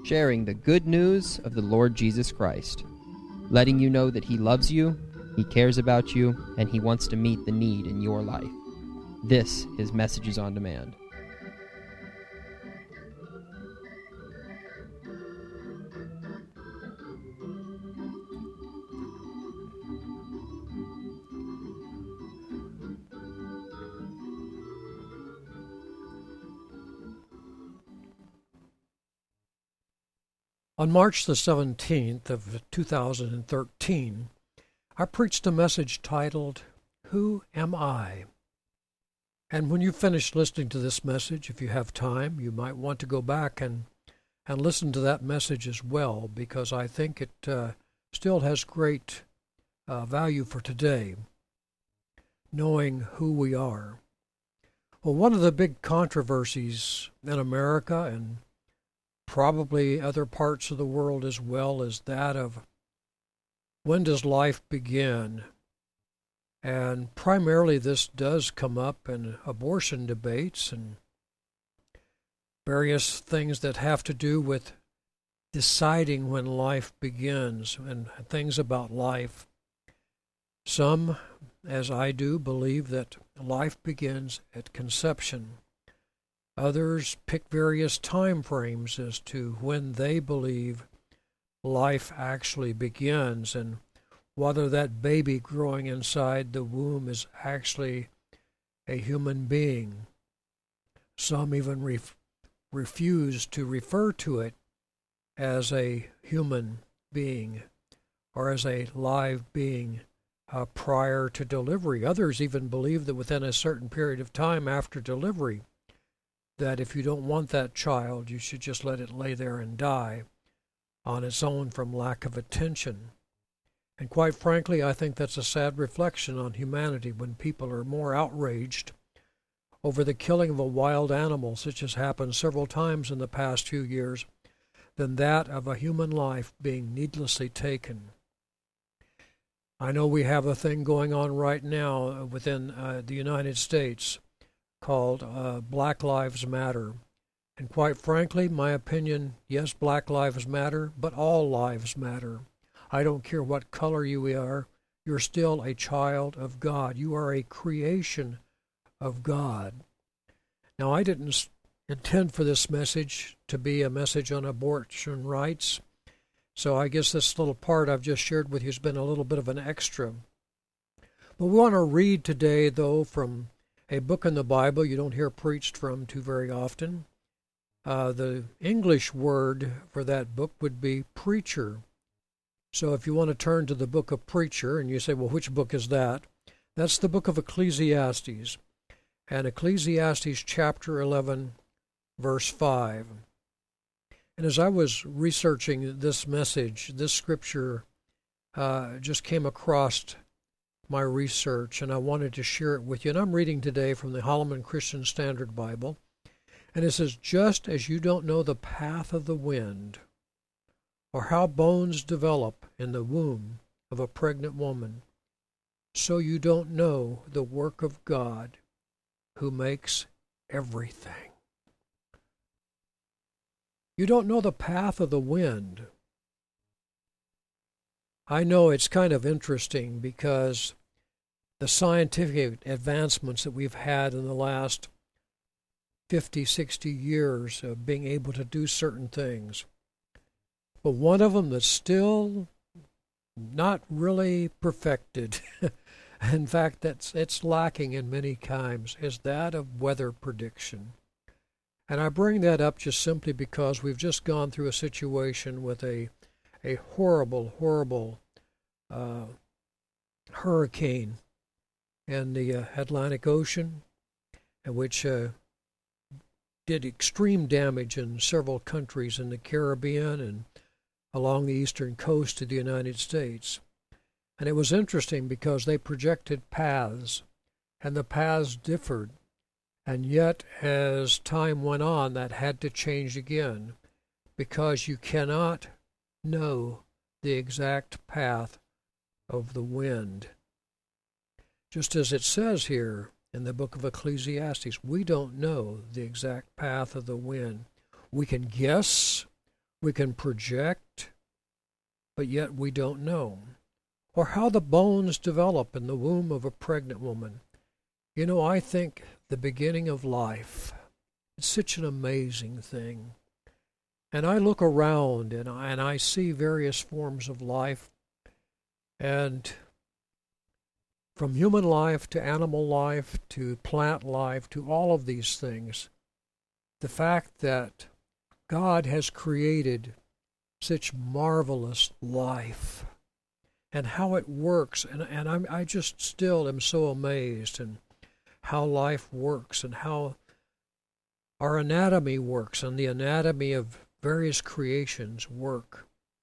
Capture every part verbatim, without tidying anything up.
sharing the good news of the Lord Jesus Christ, letting you know that He loves you, He cares about you, and He wants to meet the need in your life. This is Messages on Demand. On March the seventeenth of two thousand thirteen, I preached a message titled, Who Am I? And when you finish listening to this message, if you have time, you might want to go back and, and listen to that message as well, because I think it uh, still has great uh, value for today, knowing who we are. Well, one of the big controversies in America and probably other parts of the world as well is that of when does life begin? And primarily this does come up in abortion debates and various things that have to do with deciding when life begins and things about life. Some, as I do, believe that life begins at conception. Others pick various time frames as to when they believe life actually begins and whether that baby growing inside the womb is actually a human being. Some even ref- refuse to refer to it as a human being or as a live being uh, prior to delivery. Others even believe that within a certain period of time after delivery, that if you don't want that child, you should just let it lay there and die on its own from lack of attention. And quite frankly, I think that's a sad reflection on humanity when people are more outraged over the killing of a wild animal, such as happened several times in the past few years, than that of a human life being needlessly taken. I know we have a thing going on right now within uh, the United States called uh, Black Lives Matter. And quite frankly, my opinion, yes, Black Lives Matter, but all lives matter. I don't care what color you are, you're still a child of God. You are a creation of God. Now, I didn't intend for this message to be a message on abortion rights, so I guess this little part I've just shared with you has been a little bit of an extra. But we want to read today, though, from a book in the Bible you don't hear preached from too very often. Uh, the English word for that book would be preacher. So if you want to turn to the book of Preacher, and you say, well, which book is that? That's the book of Ecclesiastes. And Ecclesiastes chapter eleven, verse five. And as I was researching this message, this scripture uh, just came across my research, and I wanted to share it with you. And I'm reading today from the Holloman Christian Standard Bible. And it says, just as you don't know the path of the wind, or how bones develop in the womb of a pregnant woman, so you don't know the work of God who makes everything. You don't know the path of the wind. I know it's kind of interesting because the scientific advancements that we've had in the last fifty, sixty years of being able to do certain things. But one of them that's still not really perfected, in fact, that's it's lacking in many times, is that of weather prediction. And I bring that up just simply because we've just gone through a situation with a a horrible, horrible uh, hurricane in the uh, Atlantic Ocean, in which uh, did extreme damage in several countries in the Caribbean and along the eastern coast of the United States. And it was interesting because they projected paths, and the paths differed. And yet, as time went on, that had to change again, because you cannot know the exact path of the wind. Just as it says here in the book of Ecclesiastes, we don't know the exact path of the wind. We can guess, We can project, but yet we don't know. Or how the bones develop in the womb of a pregnant woman. You know, I think the beginning of life, it's such an amazing thing. And I look around and I, and I see various forms of life, and from human life to animal life to plant life to all of these things, the fact that God has created such marvelous life and how it works, and, and I'm, I just still am so amazed in how life works and how our anatomy works and the anatomy of various creations work.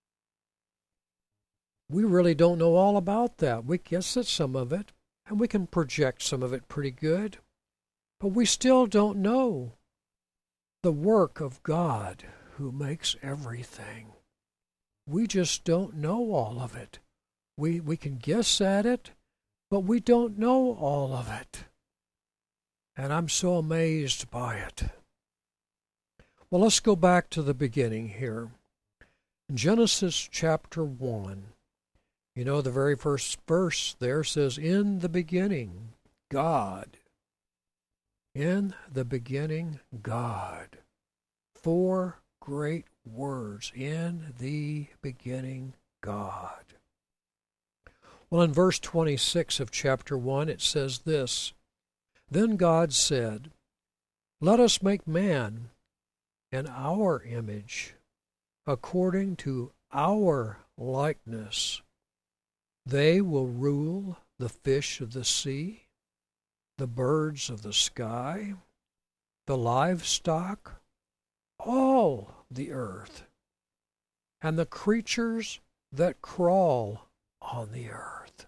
We really don't know all about that. We guess at some of it, and we can project some of it pretty good, but we still don't know the work of God who makes everything. We just don't know all of it. We, we can guess at it, but we don't know all of it. And I'm so amazed by it. Well, let's go back to the beginning here. In Genesis chapter one, you know, the very first verse there says, in the beginning, God. In the beginning, God. Four great words. In the beginning, God. Well, in verse twenty-six of chapter one, it says this, then God said, let us make man in our image, according to our likeness. They will rule the fish of the sea, the birds of the sky, the livestock, all the earth, and the creatures that crawl on the earth.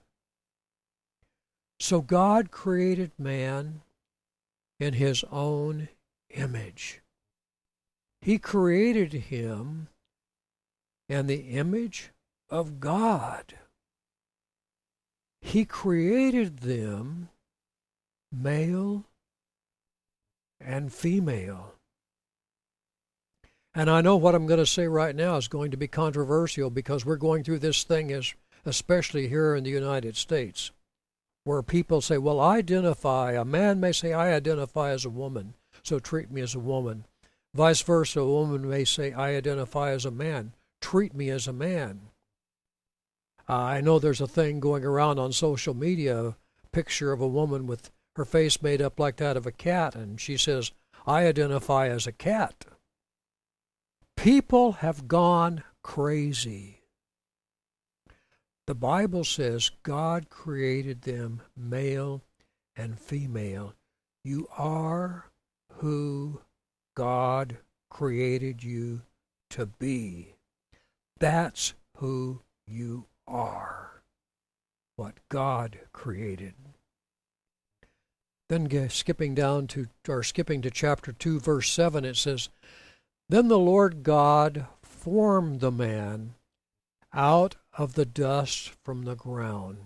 So God created man in his own image. He created him in the image of God. He created them male and female. And I know what I'm going to say right now is going to be controversial because we're going through this thing, as, especially here in the United States, where people say, well, I identify, a man may say, I identify as a woman, so treat me as a woman. Vice versa, a woman may say, I identify as a man, treat me as a man. Uh, I know there's a thing going around on social media, a picture of a woman with her face made up like that of a cat, and she says, I identify as a cat. People have gone crazy. The Bible says God created them male and female. You are who God created you to be. That's who you are. What God created. Then skipping down to, or skipping to chapter two, verse seven, it says, then the Lord God formed the man out of the dust from the ground,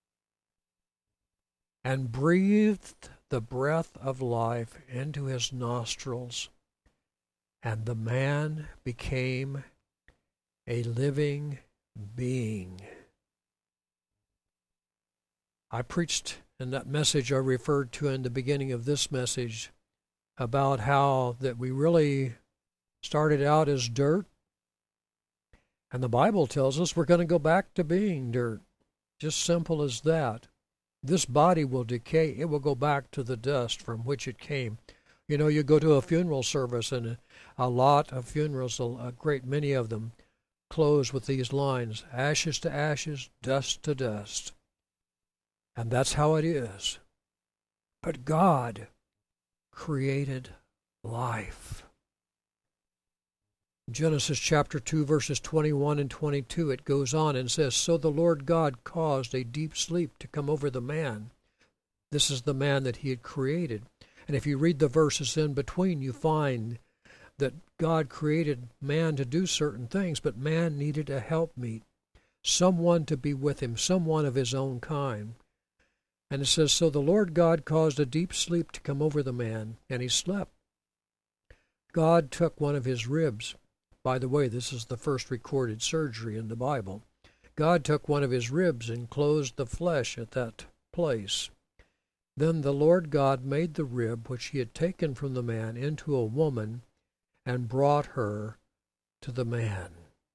and breathed the breath of life into his nostrils, and the man became a living being. I preached in that message I referred to in the beginning of this message about how that we really started out as dirt, and the Bible tells us we're going to go back to being dirt. Just simple as that. This body will decay. It will go back to the dust from which it came. You know, you go to a funeral service, and a lot of funerals, a great many of them, close with these lines, ashes to ashes, dust to dust. And that's how it is. But God created life. Genesis chapter two, verses twenty-one and twenty-two, it goes on and says, so the Lord God caused a deep sleep to come over the man. This is the man that he had created. And if you read the verses in between, you find that God created man to do certain things, but man needed a helpmeet, someone to be with him, someone of his own kind. And it says, so the Lord God caused a deep sleep to come over the man, and he slept. God took one of his ribs, By the way, this is the first recorded surgery in the Bible. God took one of his ribs and closed the flesh at that place. Then the Lord God made the rib which he had taken from the man into a woman and brought her to the man.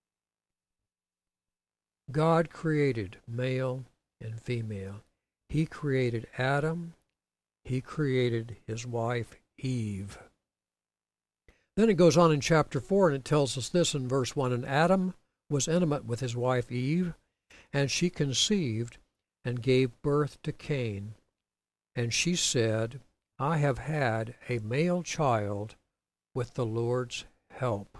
God created male and female. He created Adam. He created his wife Eve. Then it goes on in chapter four, and it tells us this in verse one, and Adam was intimate with his wife Eve, and she conceived and gave birth to Cain. And she said, I have had a male child with the Lord's help.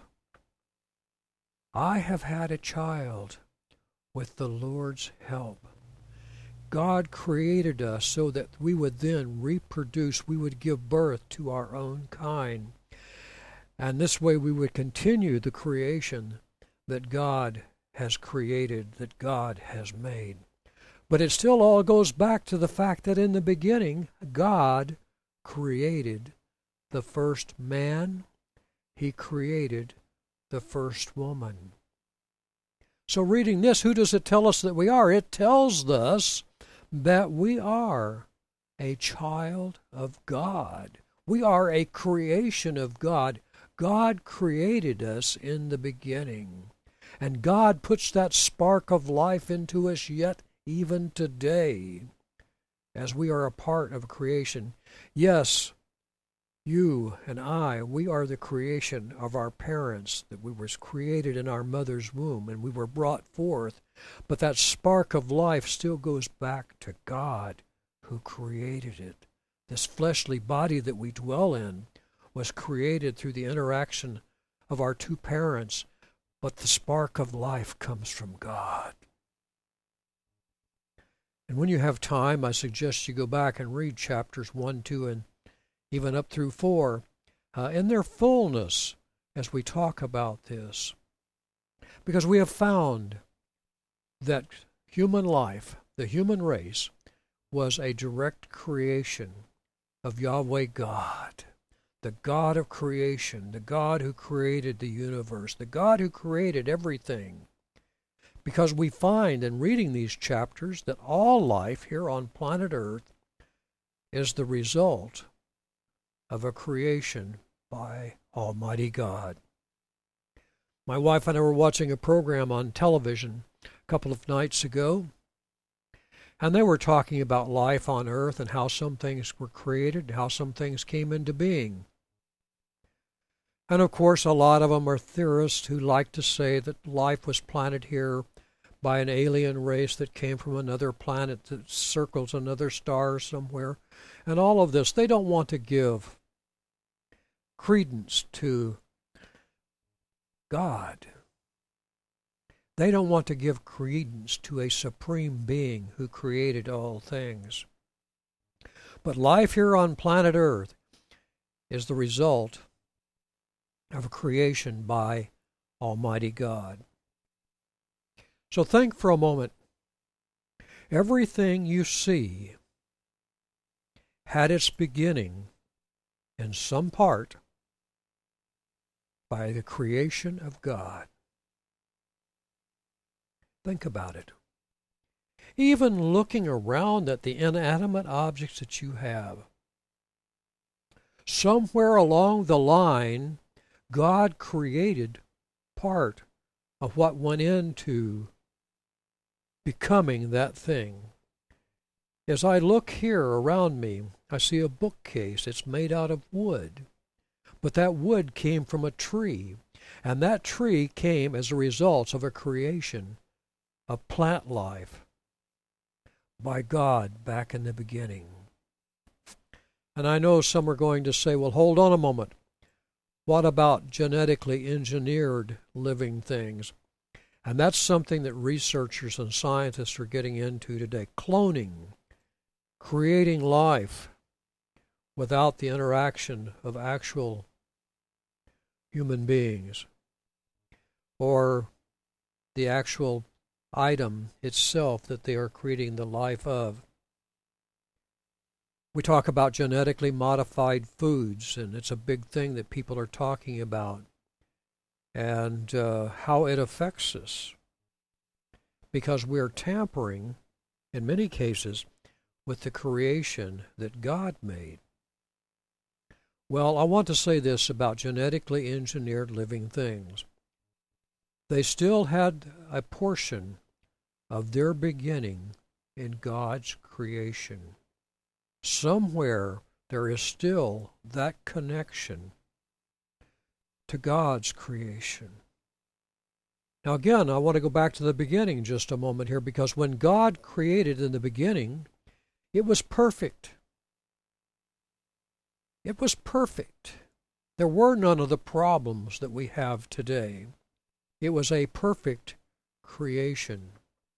I have had a child with the Lord's help. God created us so that we would then reproduce, we would give birth to our own kind. And this way we would continue the creation that God has created, that God has made. But it still all goes back to the fact that in the beginning, God created the first man. He created the first woman. So reading this, who does it tell us that we are? It tells us that we are a child of God. We are a creation of God. God created us in the beginning. And God puts that spark of life into us yet even today, as we are a part of creation. Yes, you and I, we are the creation of our parents, that we were created in our mother's womb and we were brought forth. But that spark of life still goes back to God who created it. This fleshly body that we dwell in was created through the interaction of our two parents, but the spark of life comes from God. And when you have time, I suggest you go back and read chapters one, two, and even up through four, uh, in their fullness as we talk about this. Because we have found that human life, the human race, was a direct creation of Yahweh God, the God of creation, the God who created the universe, the God who created everything. Because we find in reading these chapters that all life here on planet Earth is the result of a creation by Almighty God. My wife and I were watching a program on television a couple of nights ago, and they were talking about life on Earth and how some things were created, how some things came into being. And of course, a lot of them are theorists who like to say that life was planted here by an alien race that came from another planet that circles another star somewhere. And all of this, they don't want to give credence to God. They don't want to give credence to a supreme being who created all things. But life here on planet Earth is the result of a creation by Almighty God. So think for a moment. Everything you see had its beginning in some part by the creation of God. Think about it. Even looking around at the inanimate objects that you have, somewhere along the line, God created part of what went into becoming that thing. As I look here around me, I see a bookcase. It's made out of wood. But that wood came from a tree, and that tree came as a result of a creation of plant life by God back in the beginning. And I know some are going to say, well, hold on a moment. What about genetically engineered living things? And that's something that researchers and scientists are getting into today. Cloning, creating life without the interaction of actual human beings, or the actual item itself that they are creating the life of. We talk about genetically modified foods, and it's a big thing that people are talking about. and uh, how it affects us, because we're tampering, in many cases, with the creation that God made. Well, I want to say this about genetically engineered living things. They still had a portion of their beginning in God's creation. Somewhere there is still that connection to God's creation. Now again, I want to go back to the beginning just a moment here, because when God created in the beginning, it was perfect. It was perfect. There were none of the problems that we have today. It was a perfect creation.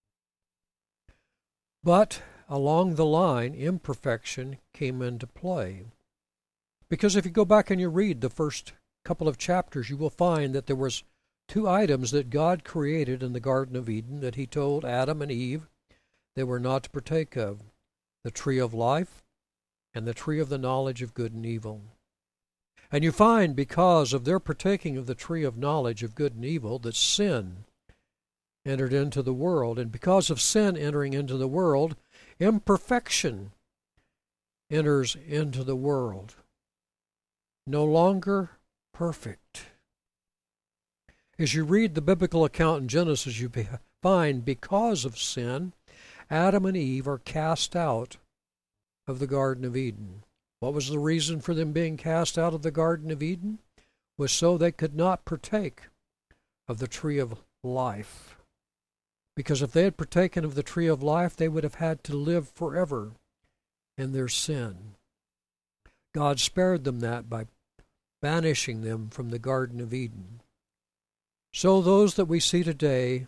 But along the line, imperfection came into play. Because if you go back and you read the first couple of chapters, you will find that there was two items that God created in the Garden of Eden that he told Adam and Eve they were not to partake of: the tree of life and the tree of the knowledge of good and evil. And you find, because of their partaking of the tree of knowledge of good and evil, that sin entered into the world. And because of sin entering into the world, imperfection enters into the world. No longer perfect. As you read the biblical account in Genesis, you find, because of sin, Adam and Eve are cast out of the Garden of Eden. What was the reason for them being cast out of the Garden of Eden? Was so they could not partake of the tree of life. Because if they had partaken of the tree of life, they would have had to live forever in their sin. God spared them that by banishing them from the Garden of Eden. So those that we see today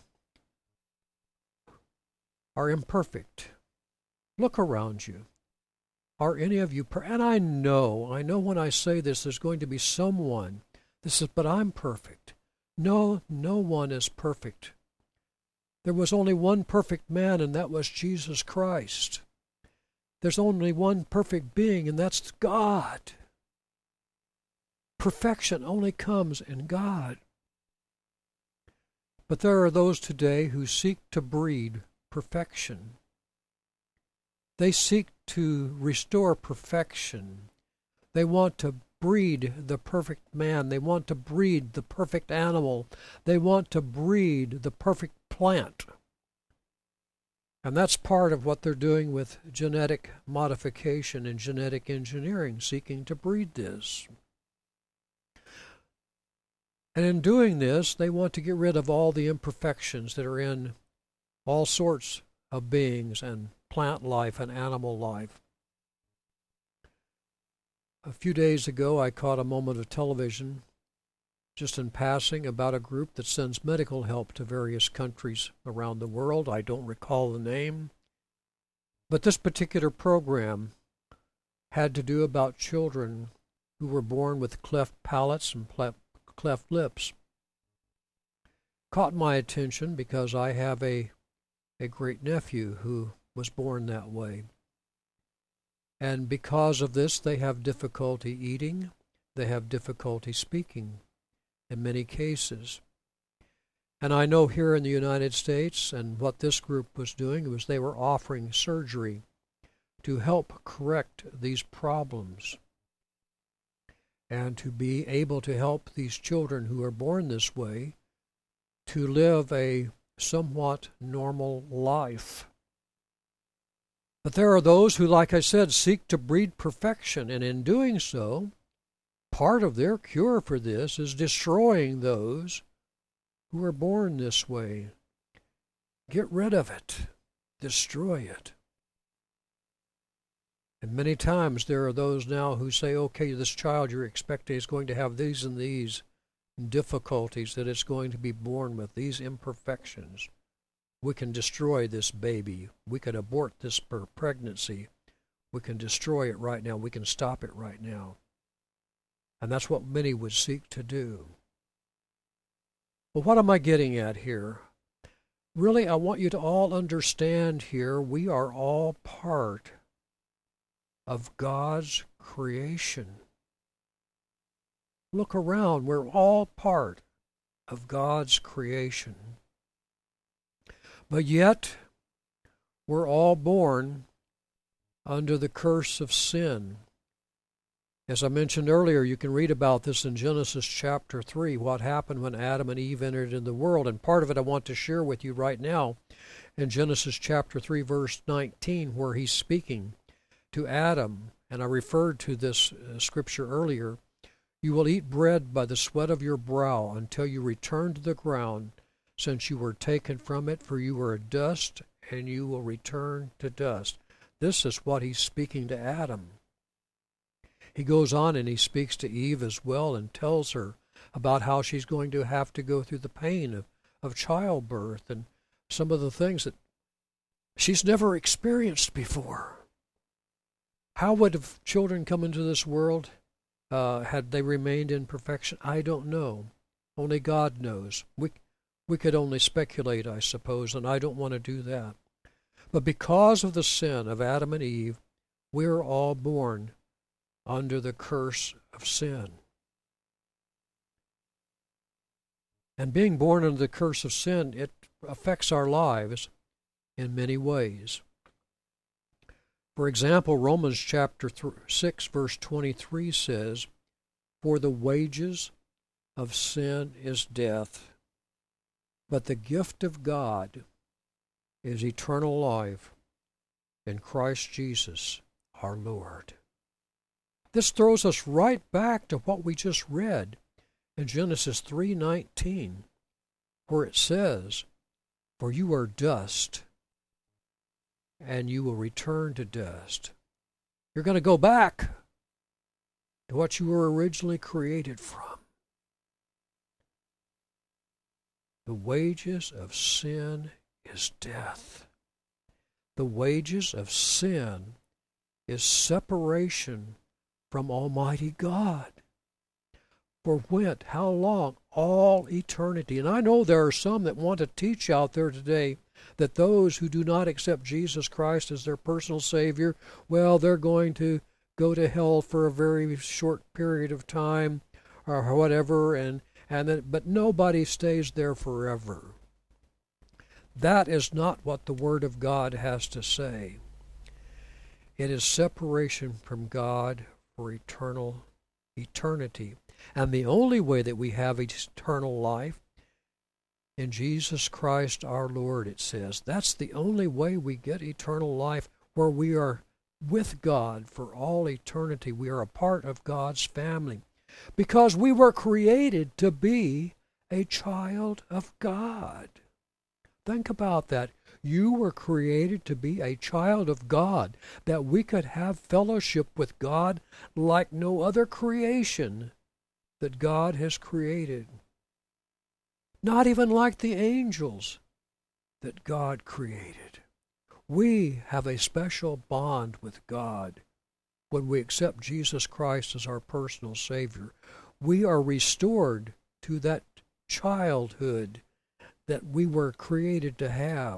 are imperfect. Look around you. Are any of you, per- and I know, I know when I say this, there's going to be someone that says, but I'm perfect. No, no one is perfect. There was only one perfect man, and that was Jesus Christ. There's only one perfect being, and that's God. Perfection only comes in God. But there are those today who seek to breed perfection. They seek to restore perfection. They want to breed the perfect man. They want to breed the perfect animal. They want to breed the perfect plant. And that's part of what they're doing with genetic modification and genetic engineering, seeking to breed this. And in doing this, they want to get rid of all the imperfections that are in all sorts of beings and plant life and animal life. A few days ago, I caught a moment of television, just in passing, about a group that sends medical help to various countries around the world. I don't recall the name. But this particular program had to do about children who were born with cleft palates and cleft lips. Caught my attention because I have a, a great nephew who was born that way. And because of this, they have difficulty eating, they have difficulty speaking in many cases. And I know here in the United States, and what this group was doing was they were offering surgery to help correct these problems and to be able to help these children who are born this way to live a somewhat normal life. But there are those who, like I said, seek to breed perfection, and in doing so, part of their cure for this is destroying those who are born this way. Get rid of it. Destroy it. And many times there are those now who say, okay, this child you're expecting is going to have these and these difficulties that it's going to be born with, these imperfections. We can destroy this baby. We can abort this pregnancy. We can destroy it right now. We can stop it right now. And that's what many would seek to do. Well, what am I getting at here? Really, I want you to all understand here, we are all part of God's creation. Look around. We're all part of God's creation. But yet, we're all born under the curse of sin. As I mentioned earlier, you can read about this in Genesis chapter three, what happened when Adam and Eve entered into the world. And part of it I want to share with you right now in Genesis chapter three, verse nineteen, where he's speaking to Adam. And I referred to this uh, scripture earlier. You will eat bread by the sweat of your brow until you return to the ground, since you were taken from it, for you are dust, and you will return to dust. This is what he's speaking to Adam. He goes on and he speaks to Eve as well and tells her about how she's going to have to go through the pain of, of childbirth and some of the things that she's never experienced before. How would have children come into this world uh, had they remained in perfection? I don't know. Only God knows. We, we could only speculate, I suppose, and I don't want to do that. But because of the sin of Adam and Eve, we're all born under the curse of sin. And being born under the curse of sin, it affects our lives in many ways. For example, Romans chapter six, verse twenty-three says, "For the wages of sin is death, but the gift of God is eternal life in Christ Jesus our Lord." This throws us right back to what we just read in Genesis three nineteen, where it says, "For you are dust, and you will return to dust." You're going to go back to what you were originally created from. The wages of sin is death. The wages of sin is separation from Almighty God. For when? How long? All eternity. And I know there are some that want to teach out there today that those who do not accept Jesus Christ as their personal Savior, well, they're going to go to hell for a very short period of time or whatever, and, and then, but nobody stays there forever. That is not what the Word of God has to say. It is separation from God for eternal eternity. And the only way that we have eternal life in Jesus Christ our Lord, it says. That's the only way we get eternal life, where we are with God for all eternity. We are a part of God's family because we were created to be a child of God. Think about that. You were created to be a child of God, that we could have fellowship with God like no other creation that God has created. Not even like the angels that God created. We have a special bond with God when we accept Jesus Christ as our personal Savior. We are restored to that childhood that we were created to have.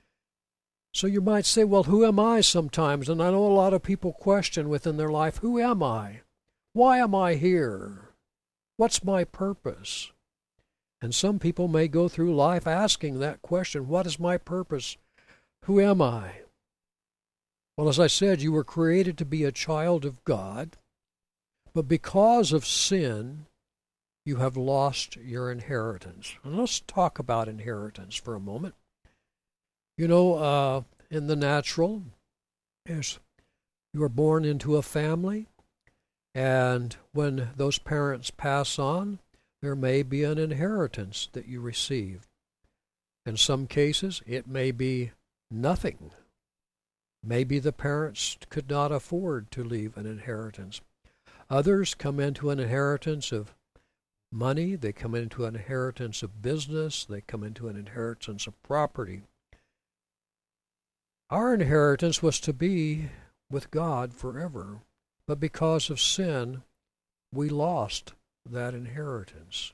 So you might say, well, who am I sometimes? And I know a lot of people question within their life, who am I? Why am I here? What's my purpose? And some people may go through life asking that question, what is my purpose? Who am I? Well, as I said, you were created to be a child of God, but because of sin, you have lost your inheritance. And let's talk about inheritance for a moment. You know, uh, in the natural, as you are born into a family, and when those parents pass on, there may be an inheritance that you receive. In some cases, it may be nothing. Maybe the parents could not afford to leave an inheritance. Others come into an inheritance of money, they come into an inheritance of business, they come into an inheritance of property. Our inheritance was to be with God forever, but because of sin, we lost that inheritance.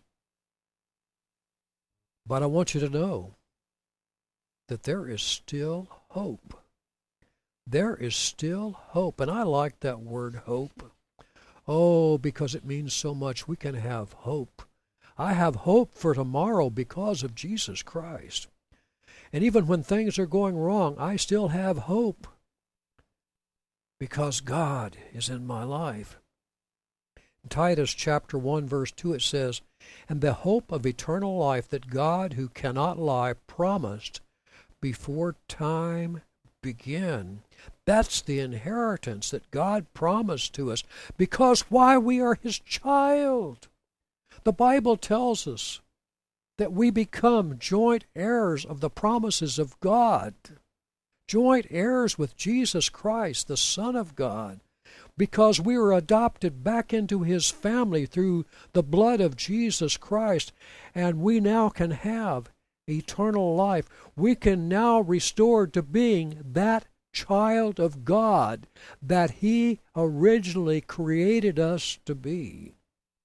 But I want you to know that there is still hope. There is still hope, and I like that word hope. Oh, because it means so much. We can have hope. I have hope for tomorrow because of Jesus Christ. And even when things are going wrong, I still have hope because God is in my life. In Titus chapter one, verse two, it says, "And the hope of eternal life that God, who cannot lie, promised before time began." That's the inheritance that God promised to us, because why? We are His child. The Bible tells us that we become joint heirs of the promises of God, joint heirs with Jesus Christ, the Son of God, because we were adopted back into His family through the blood of Jesus Christ, and we now can have eternal life. We can now restore to being that child of God that He originally created us to be.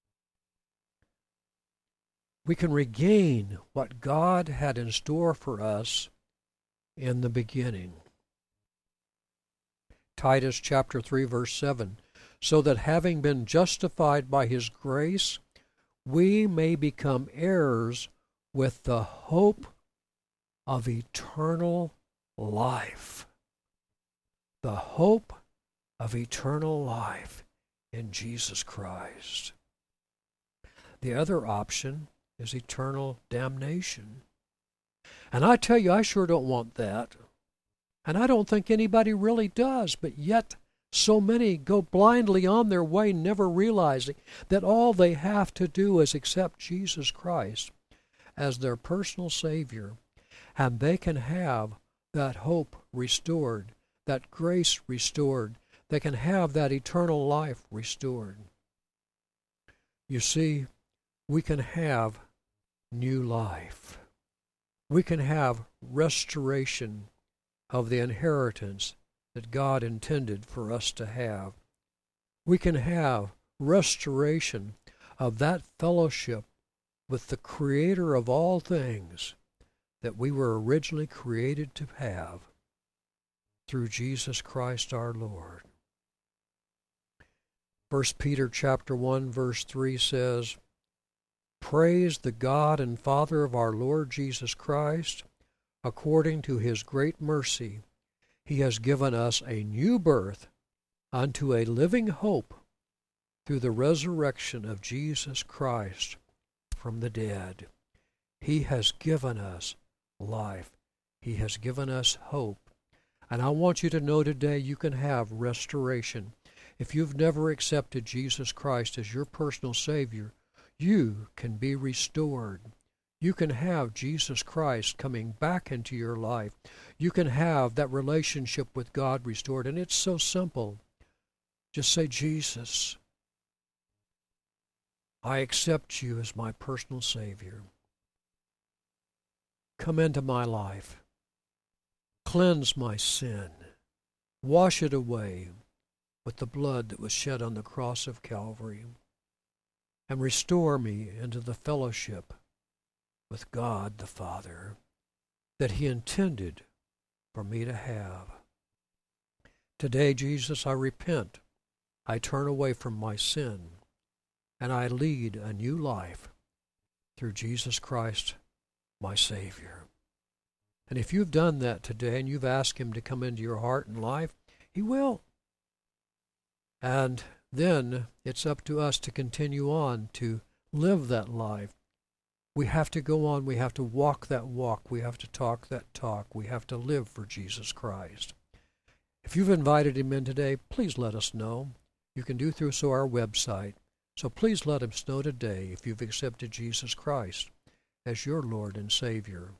We can regain what God had in store for us in the beginning. Titus chapter three, verse seven, "So that having been justified by His grace, we may become heirs with the hope of eternal life." The hope of eternal life in Jesus Christ. The other option is eternal damnation. And I tell you, I sure don't want that. And I don't think anybody really does, but yet so many go blindly on their way, never realizing that all they have to do is accept Jesus Christ as their personal Savior, and they can have that hope restored, that grace restored. They can have that eternal life restored. You see, we can have new life. We can have restoration of the inheritance that God intended for us to have. We can have restoration of that fellowship with the Creator of all things that we were originally created to have through Jesus Christ our Lord. First Peter chapter one, verse three says, "Praise the God and Father of our Lord Jesus Christ. According to His great mercy, He has given us a new birth unto a living hope through the resurrection of Jesus Christ from the dead." He has given us life. He has given us hope. And I want you to know today you can have restoration. If you've never accepted Jesus Christ as your personal Savior, you can be restored. You can have Jesus Christ coming back into your life. You can have that relationship with God restored. And it's so simple. Just say, "Jesus, I accept you as my personal Savior. Come into my life. Cleanse my sin. Wash it away with the blood that was shed on the cross of Calvary. And restore me into the fellowship with God the Father that He intended for me to have. Today, Jesus, I repent. I turn away from my sin, and I lead a new life through Jesus Christ, my Savior." And if you've done that today and you've asked Him to come into your heart and life, He will. And then it's up to us to continue on to live that life. We have to go on. We have to walk that walk. We have to talk that talk. We have to live for Jesus Christ. If you've invited Him in today, please let us know. You can do through so our website. So please let us know today if you've accepted Jesus Christ as your Lord and Savior.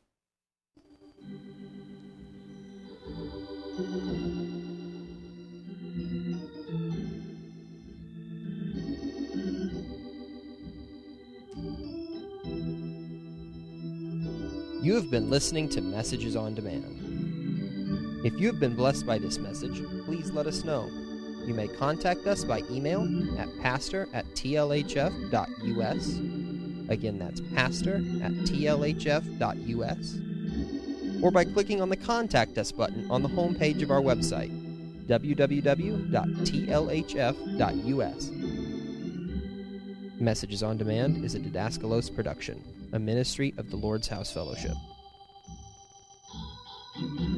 You have been listening to Messages on Demand. If you have been blessed by this message, please let us know. You may contact us by email at pastor at t l h f dot u s. Again, that's pastor at t l h f dot u s. Or by clicking on the Contact Us button on the homepage of our website, w w w dot t l h f dot u s. Messages on Demand is a Didaskalos production, a ministry of the Lord's House Fellowship.